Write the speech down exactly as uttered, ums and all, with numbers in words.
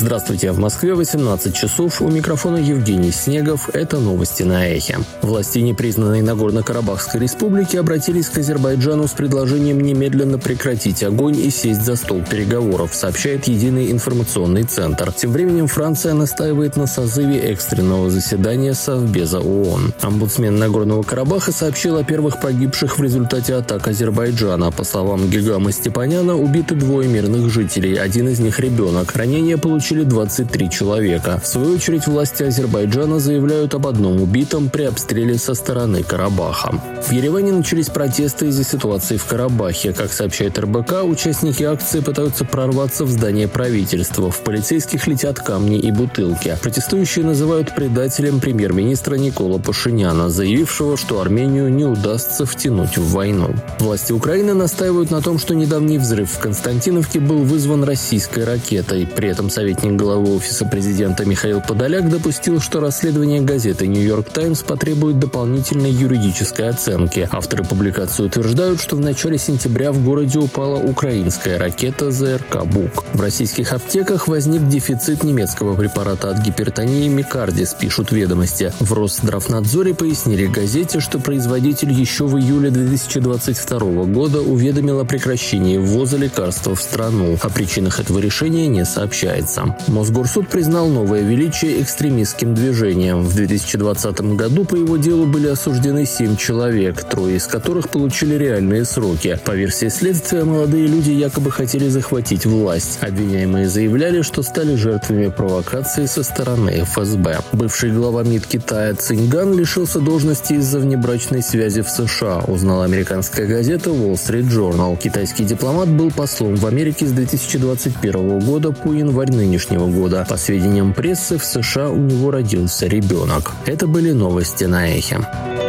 Здравствуйте, в Москве восемнадцать часов, у микрофона Евгений Снегов, это новости на Эхе. Власти непризнанной Нагорно-Карабахской республики обратились к Азербайджану с предложением немедленно прекратить огонь и сесть за стол переговоров, сообщает Единый информационный центр. Тем временем Франция настаивает на созыве экстренного заседания Совбеза ООН. Омбудсмен Нагорного Карабаха сообщил о первых погибших в результате атак Азербайджана. По словам Гигама Степаняна, убиты двое мирных жителей, один из них ребенок. Ранения получили двадцать три человека. В свою очередь, власти Азербайджана заявляют об одном убитом при обстреле со стороны Карабаха. В Ереване начались протесты из-за ситуации в Карабахе. Как сообщает эр бэ ка, участники акции пытаются прорваться в здание правительства. В полицейских летят камни и бутылки. Протестующие называют предателем премьер-министра Никола Пашиняна, заявившего, что Армению не удастся втянуть в войну. Власти Украины настаивают на том, что недавний взрыв в Константиновке был вызван российской ракетой. При этом советник главы офиса президента Михаил Подоляк допустил, что расследование газеты «Нью-Йорк Таймс» потребует дополнительной юридической оценки. Авторы публикации утверждают, что в начале сентября в городе упала украинская ракета зэ эр ка «Бук». В российских аптеках возник дефицит немецкого препарата от гипертонии «Микардис», пишут «Ведомости». В Росздравнадзоре пояснили газете, что производитель еще в июле две тысячи двадцать второго года уведомил о прекращении ввоза лекарства в страну. О причинах этого решения не сообщается. Мосгорсуд признал новое величие экстремистским движением. В две тысячи двадцатом году по его делу были осуждены семь человек, трое из которых получили реальные сроки. По версии следствия, молодые люди якобы хотели захватить власть. Обвиняемые заявляли, что стали жертвами провокации со стороны эф эс бэ. Бывший глава МИД Китая Циньган лишился должности из-за внебрачной связи в эс ша, узнала американская газета Wall Street Journal. Китайский дипломат был послом в Америке с две тысячи двадцать первого года по январь нынешнего года. По сведениям прессы, в эс ша у него родился ребенок. Это были новости на Эхе.